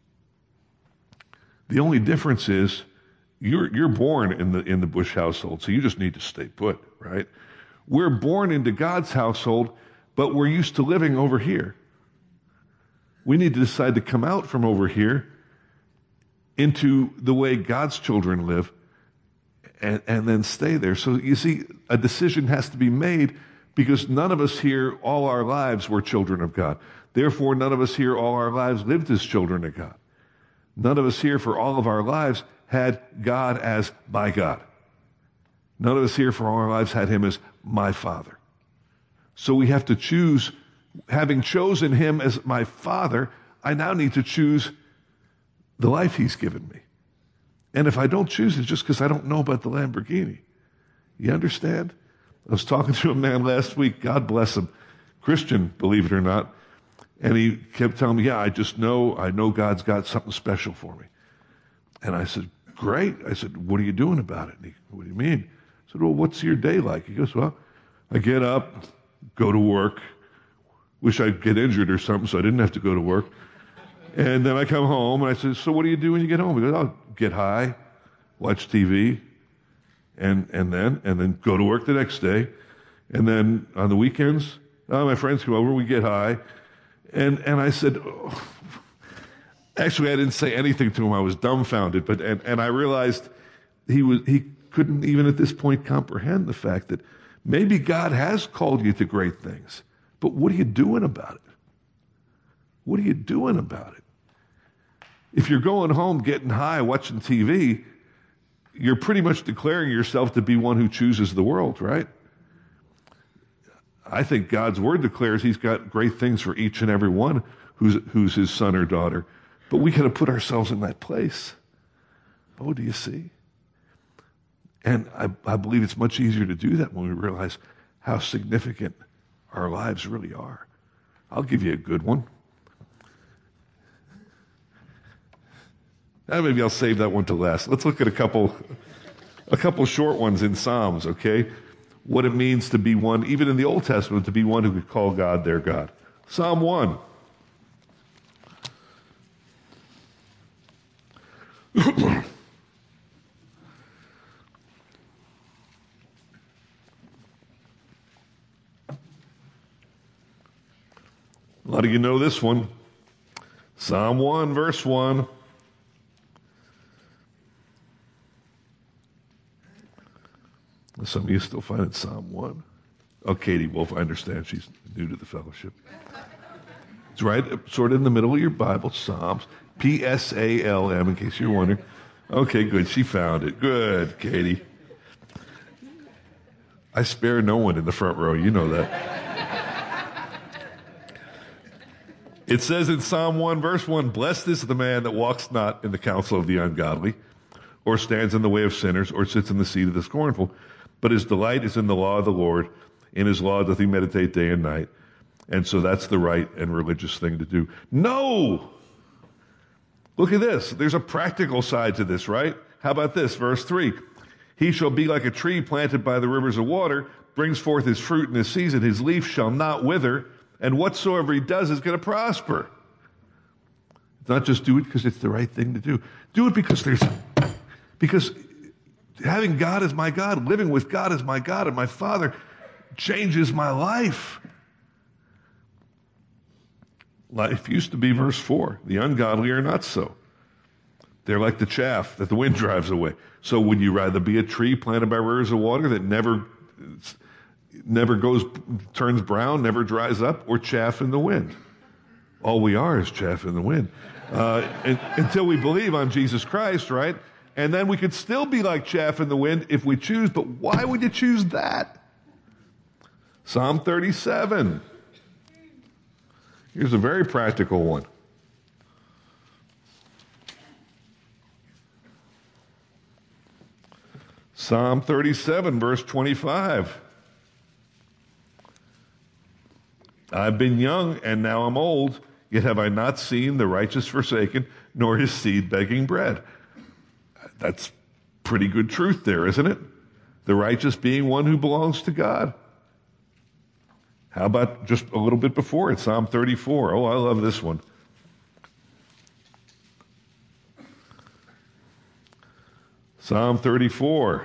the only difference is you're born in the Bush household, so you just need to stay put, right? We're born into God's household, but we're used to living over here. We need to decide to come out from over here into the way God's children live and then stay there. So you see, a decision has to be made because none of us here all our lives were children of God. Therefore, none of us here all our lives lived as children of God. None of us here for all of our lives had God as my God. None of us here for all our lives had him as my Father. So we have to choose. Having chosen him as my Father, I now need to choose the life he's given me. And if I don't choose it, just because I don't know about the Lamborghini. You understand? I was talking to a man last week, God bless him, Christian, believe it or not, and he kept telling me, I know God's got something special for me. And I said, great. I said, what are you doing about it? And what do you mean? I said, well, what's your day like? He goes, well, I get up, go to work, wish I'd get injured or something so I didn't have to go to work. And then I come home and I said, so what do you do when you get home? He goes, I'll get high, watch TV, and then go to work the next day. And then on the weekends, my friends come over, we get high. And I said, actually, I didn't say anything to him. I was dumbfounded. But I realized he couldn't even at this point comprehend the fact that maybe God has called you to great things. But what are you doing about it? What are you doing about it? If you're going home getting high, watching TV, you're pretty much declaring yourself to be one who chooses the world, right? I think God's word declares he's got great things for each and every one who's his son or daughter. But we got to put ourselves in that place. Oh, do you see? And I believe it's much easier to do that when we realize how significant our lives really are. I'll give you a good one. Maybe I'll save that one to last. Let's look at a couple short ones in Psalms, okay? What it means to be one, even in the Old Testament, to be one who could call God their God. Psalm 1. A lot of you know this one. Psalm 1, verse 1. Some of you still find it Psalm 1. Oh, Katie Wolf, I understand. She's new to the fellowship. It's right sort of in the middle of your Bible, Psalms. P-S-A-L-M, in case you're wondering. Okay, good. She found it. Good, Katie. I spare no one in the front row. You know that. It says in Psalm 1, verse 1, "Blessed is the man that walks not in the counsel of the ungodly, or stands in the way of sinners, or sits in the seat of the scornful. But his delight is in the law of the Lord. In his law doth he meditate day and night." And so that's the right and religious thing to do. No! Look at this. There's a practical side to this, right? How about this? Verse 3. "He shall be like a tree planted by the rivers of water, brings forth his fruit in his season. His leaf shall not wither, and whatsoever he does is going to prosper." It's not just do it because it's the right thing to do. Do it because having God as my God, living with God as my God and my Father changes my life. Life used to be, verse 4, "The ungodly are not so. They're like the chaff that the wind drives away." So would you rather be a tree planted by rivers of water that never turns brown, never dries up, or chaff in the wind? All we are is chaff in the wind. Until we believe on Jesus Christ, right? And then we could still be like chaff in the wind if we choose, but why would you choose that? Psalm 37. Here's a very practical one. Psalm 37, verse 25. "I've been young, and now I'm old, yet have I not seen the righteous forsaken, nor his seed begging bread." That's pretty good truth there, isn't it? The righteous being one who belongs to God. How about just a little bit before it, Psalm 34? Oh, I love this one. Psalm 34.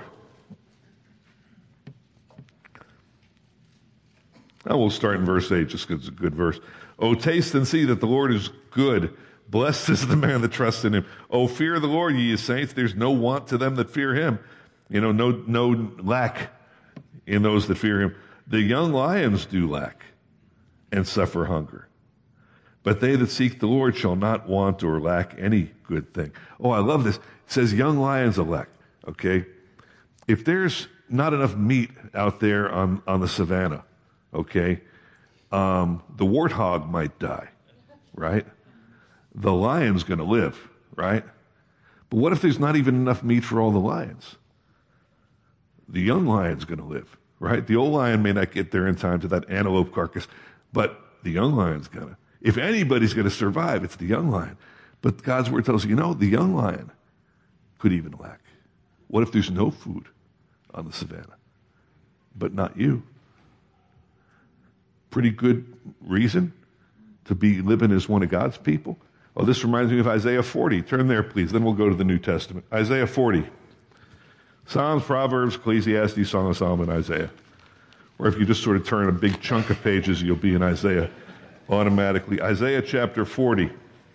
Now we'll start in verse 8 just because it's a good verse. "Oh, taste and see that the Lord is good. Blessed is the man that trusts in him. Oh, fear the Lord, ye saints. There's no want to them that fear him." No lack in those that fear him. "The young lions do lack and suffer hunger, but they that seek the Lord shall not want or lack any good thing." Oh, I love this. It says young lions will lack, okay? If there's not enough meat out there on the savannah, okay, the warthog might die, right? The lion's going to live, right? But what if there's not even enough meat for all the lions? The young lion's going to live, right? The old lion may not get there in time to that antelope carcass, but the young lion's going to. If anybody's going to survive, it's the young lion. But God's word tells you, the young lion could even lack. What if there's no food on the savannah, but not you? Pretty good reason to be living as one of God's people. Oh, this reminds me of Isaiah 40. Turn there, please. Then we'll go to the New Testament. Isaiah 40. Psalms, Proverbs, Ecclesiastes, Song of Solomon, Isaiah. Or if you just sort of turn a big chunk of pages, you'll be in Isaiah automatically. Isaiah chapter 40.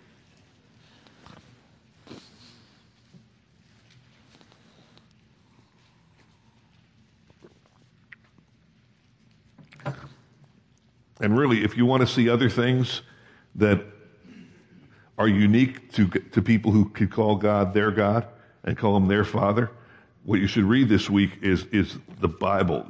And really, if you want to see other things that are unique to people who could call God their God and call him their Father, what you should read this week is the Bible.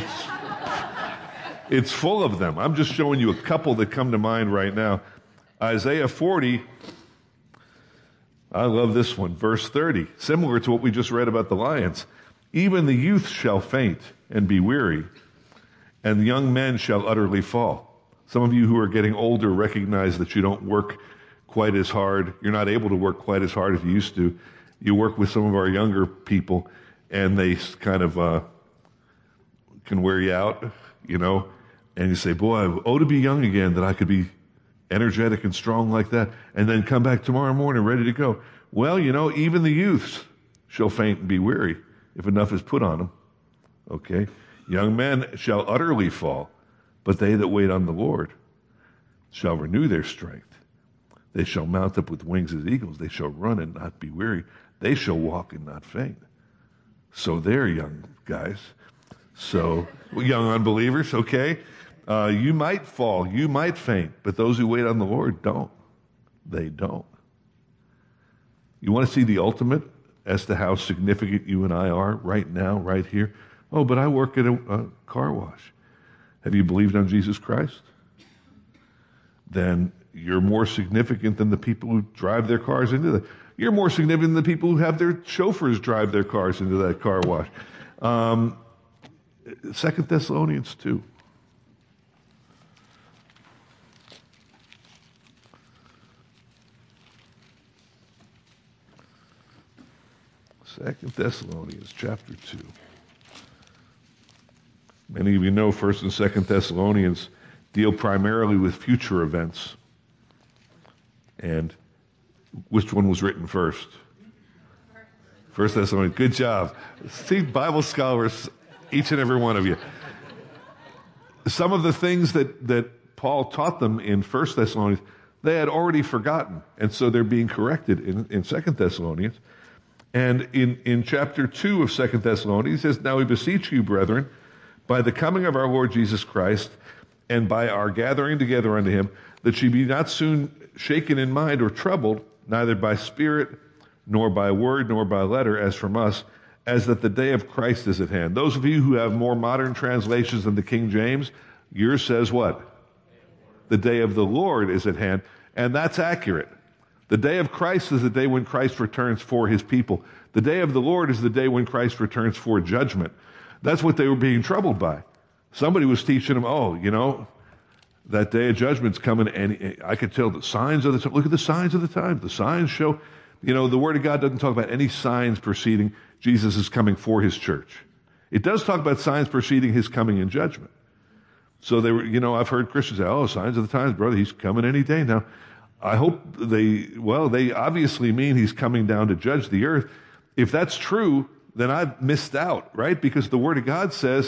It's full of them. I'm just showing you a couple that come to mind right now. Isaiah 40, I love this one, verse 30, similar to what we just read about the lions. Even the youth shall faint and be weary, and the young men shall utterly fall. Some of you who are getting older recognize that you don't work quite as hard. You're not able to work quite as hard as you used to. You work with some of our younger people, and they kind of can wear you out, you know. And you say, boy, oh, to be young again, that I could be energetic and strong like that, and then come back tomorrow morning ready to go. Well, you know, even the youths shall faint and be weary if enough is put on them. Okay? Young men shall utterly fall, but they that wait on the Lord shall renew their strength. They shall mount up with wings as eagles. They shall run and not be weary. They shall walk and not faint. So they're young guys. So, young unbelievers, okay? You might fall, you might faint, but those who wait on the Lord don't. They don't. You want to see the ultimate as to how significant you and I are right now, right here? Oh, but I work at a car wash. Have you believed on Jesus Christ? Then you're more significant than the people who drive their cars into that. You're more significant than the people who have their chauffeurs drive their cars into that car wash. 2 Thessalonians 2. Second Thessalonians chapter 2. Many of you know 1st and 2nd Thessalonians deal primarily with future events. And which one was written first? 1 Thessalonians. Good job. See, Bible scholars, each and every one of you. Some of the things that Paul taught them in 1 Thessalonians, they had already forgotten. And so they're being corrected in 2 Thessalonians. And in chapter 2 of 2 Thessalonians, he says, Now we beseech you, brethren, by the coming of our Lord Jesus Christ, and by our gathering together unto him, that ye be not soon shaken in mind or troubled, neither by spirit, nor by word, nor by letter, as from us, as that the day of Christ is at hand. Those of you who have more modern translations than the King James, yours says what? The day of the Lord is at hand. And that's accurate. The day of Christ is the day when Christ returns for his people. The day of the Lord is the day when Christ returns for judgment. That's what they were being troubled by. Somebody was teaching them, oh, you know, that day of judgment's coming, and I could tell the signs of the time. Look at the signs of the times. The signs show, you know, the Word of God doesn't talk about any signs preceding Jesus is coming for his church. It does talk about signs preceding his coming in judgment. So they were, you know, I've heard Christians say, oh, signs of the times, brother, he's coming any day now. I hope they obviously mean he's coming down to judge the earth. If that's true, then I've missed out, right? Because the Word of God says,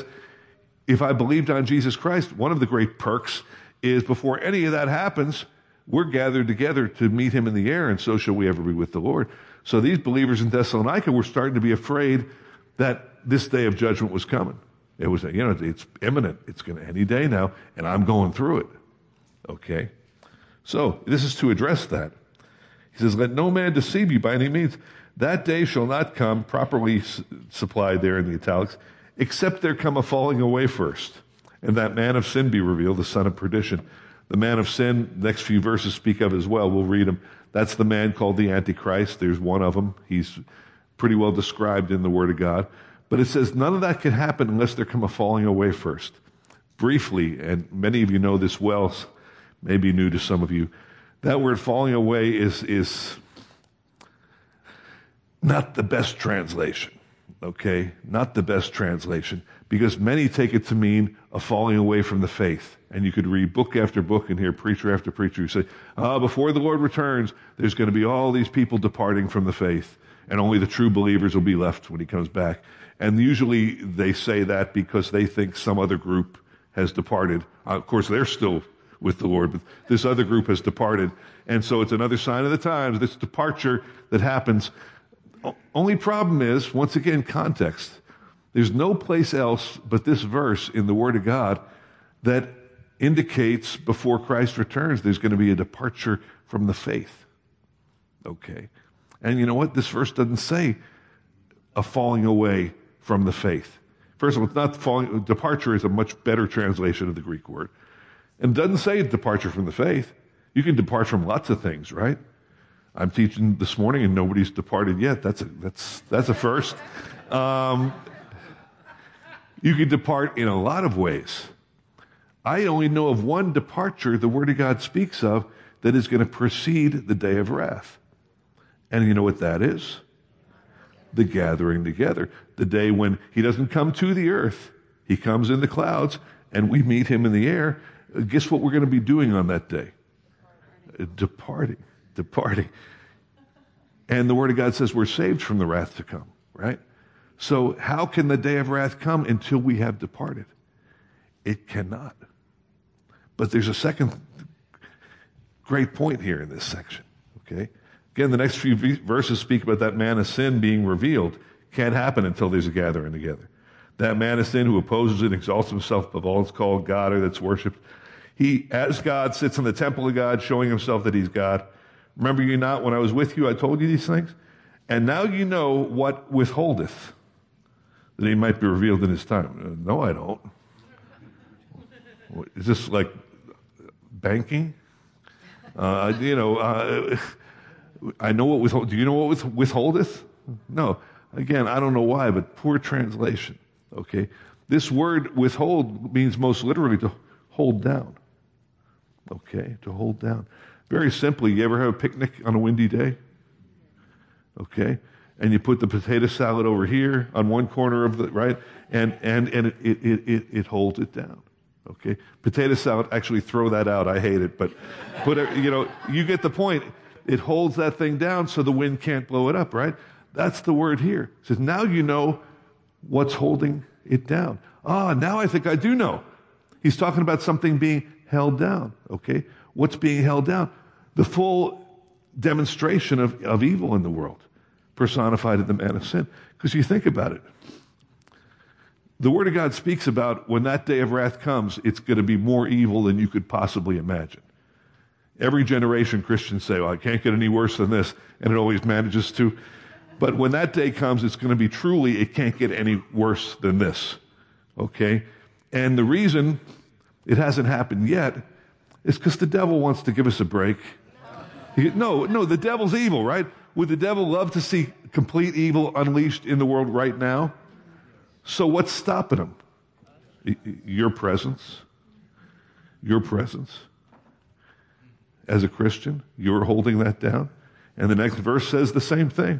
if I believed on Jesus Christ, one of the great perks is before any of that happens, we're gathered together to meet him in the air, and so shall we ever be with the Lord. So these believers in Thessalonica were starting to be afraid that this day of judgment was coming. It was, you know, it's imminent. It's going to any day now, and I'm going through it. Okay? So this is to address that. He says, let no man deceive you by any means. That day shall not come, properly supplied there in the italics, except there come a falling away first, and that man of sin be revealed, the son of perdition. The man of sin, next few verses speak of as well. We'll read them. That's the man called the Antichrist. There's one of them. He's pretty well described in the Word of God. But it says none of that can happen unless there come a falling away first. Briefly, and many of you know this well, maybe new to some of you, that word falling away is not the best translation. Okay? Not the best translation, because many take it to mean a falling away from the faith. And you could read book after book and hear preacher after preacher who say, before the Lord returns, there's going to be all these people departing from the faith, and only the true believers will be left when he comes back. And usually they say that because they think some other group has departed. Of course, they're still with the Lord, but this other group has departed. And so it's another sign of the times, this departure that happens. Only problem is, once again, context. There's no place else but this verse in the Word of God that indicates before Christ returns there's going to be a departure from the faith. Okay. And you know what? This verse doesn't say a falling away from the faith. First of all, it's not falling. Departure is a much better translation of the Greek word. And it doesn't say departure from the faith. You can depart from lots of things, right? I'm teaching this morning and nobody's departed yet. That's a first. You could depart in a lot of ways. I only know of one departure the Word of God speaks of that is going to precede the day of wrath. And you know what that is? The gathering together. The day when he doesn't come to the earth. He comes in the clouds and we meet him in the air. Guess what we're going to be doing on that day? Departing. And the Word of God says we're saved from the wrath to come, right? So how can the day of wrath come until we have departed? It cannot. But there's a second great point here in this section, okay? Again, the next few verses speak about that man of sin being revealed. Can't happen until there's a gathering together. That man of sin who opposes and exalts himself above all that's called God or that's worshipped. He, as God, sits in the temple of God, showing himself that he's God. Remember you not, when I was with you, I told you these things? And now you know what withholdeth, that he might be revealed in his time. No, I don't. Is this like banking? I know what withhold. Do you know what withholdeth? No. Again, I don't know why, but poor translation. Okay, this word withhold means most literally to hold down. Okay, to hold down. Very simply, you ever have a picnic on a windy day? Okay, and you put the potato salad over here on one corner of the right, and it holds it down. Okay, potato salad. Actually, throw that out. I hate it, but you get the point. It holds that thing down so the wind can't blow it up. Right? That's the word here. It says now you know what's holding it down. Now I think I do know. He's talking about something being held down. Okay, what's being held down? The full demonstration of evil in the world, personified in the man of sin. Because you think about it. The Word of God speaks about when that day of wrath comes, it's going to be more evil than you could possibly imagine. Every generation, Christians say, well, it can't get any worse than this, and it always manages to. But when that day comes, it's going to be truly, it can't get any worse than this. Okay? And the reason it hasn't happened yet is because the devil wants to give us a break. No, the devil's evil, right? Would the devil love to see complete evil unleashed in the world right now? So what's stopping him? Your presence. Your presence. As a Christian, you're holding that down. And the next verse says the same thing.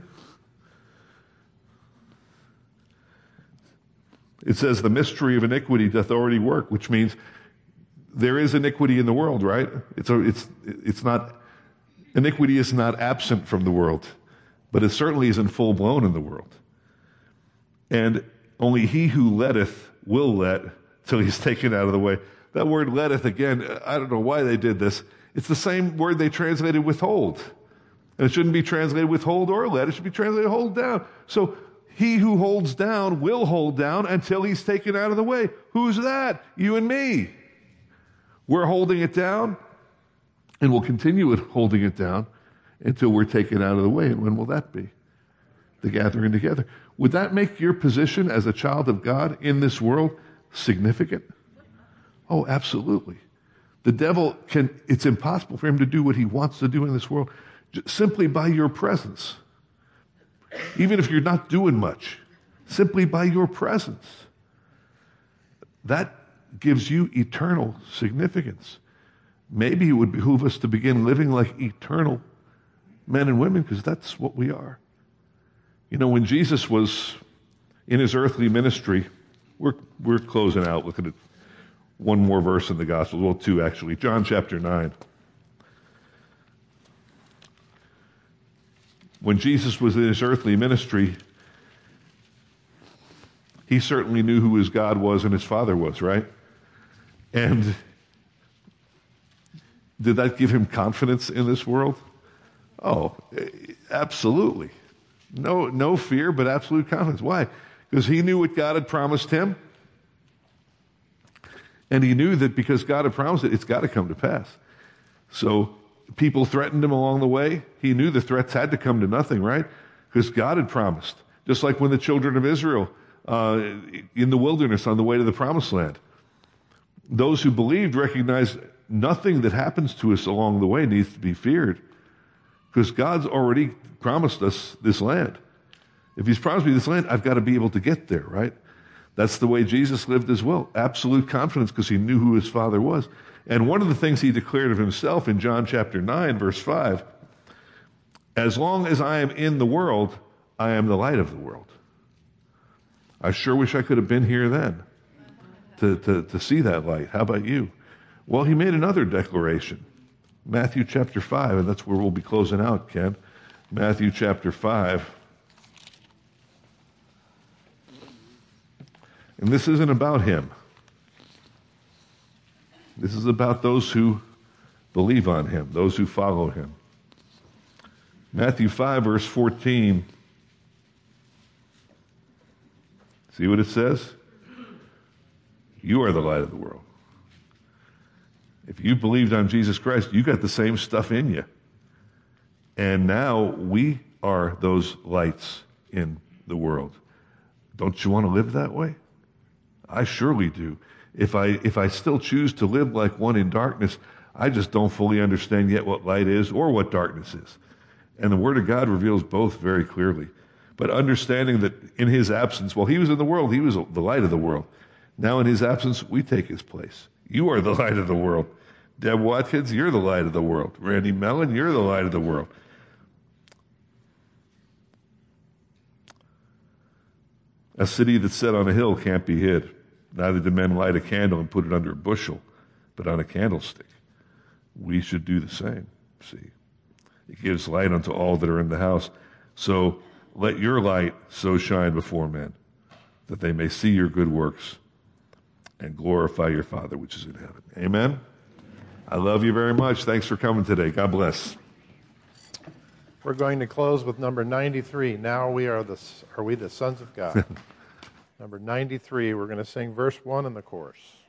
It says the mystery of iniquity doth already work, which means there is iniquity in the world, right? It's not, iniquity is not absent from the world, but it certainly isn't full blown in the world. And only he who letteth will let till he's taken out of the way. That word letteth, again, I don't know why they did this. It's the same word they translated withhold. And it shouldn't be translated withhold or let. It should be translated hold down. So he who holds down will hold down until he's taken out of the way. Who's that? You and me. We're holding it down, and we'll continue holding it down until we're taken out of the way. And when will that be? The gathering together. Would that make your position as a child of God in this world significant? Oh, absolutely. The devil it's impossible for him to do what he wants to do in this world simply by your presence. Even if you're not doing much, simply by your presence. That gives you eternal significance. Maybe it would behoove us to begin living like eternal men and women, because that's what we are. You know, when Jesus was in his earthly ministry, we're closing out. Look at it. One more verse in the Gospel. Well, two actually. John chapter 9. When Jesus was in his earthly ministry, he certainly knew who his God was and his Father was, right? And did that give him confidence in this world? Oh, absolutely. No fear, but absolute confidence. Why? Because he knew what God had promised him. And he knew that because God had promised it, it's got to come to pass. So people threatened him along the way. He knew the threats had to come to nothing, right? Because God had promised. Just like when the children of Israel in the wilderness on the way to the promised land. Those who believed recognized nothing that happens to us along the way needs to be feared. Because God's already promised us this land. If he's promised me this land, I've got to be able to get there, right? That's the way Jesus lived as well. Absolute confidence because he knew who his Father was. And one of the things he declared of himself in John chapter 9, verse 5, as long as I am in the world, I am the light of the world. I sure wish I could have been here then to see that light. How about you? Well, he made another declaration. Matthew chapter 5, and that's where we'll be closing out, Ken. Matthew chapter 5. And this isn't about him. This is about those who believe on him, those who follow him. Matthew 5, verse 14. See what it says? You are the light of the world. If you believed on Jesus Christ, you got the same stuff in you. And now we are those lights in the world. Don't you want to live that way? I surely do. If I still choose to live like one in darkness, I just don't fully understand yet what light is or what darkness is. And the Word of God reveals both very clearly. But understanding that in his absence, while he was in the world, he was the light of the world. Now in his absence, we take his place. You are the light of the world. Deb Watkins, you're the light of the world. Randy Mellon, you're the light of the world. A city that's set on a hill can't be hid. Neither do men light a candle and put it under a bushel, but on a candlestick. We should do the same. See, it gives light unto all that are in the house. So let your light so shine before men that they may see your good works and glorify your Father which is in heaven. Amen. I love you very much. Thanks for coming today. God bless. We're going to close with number 93. Now are we the sons of God? Number 93, we're going to sing verse 1 in the chorus.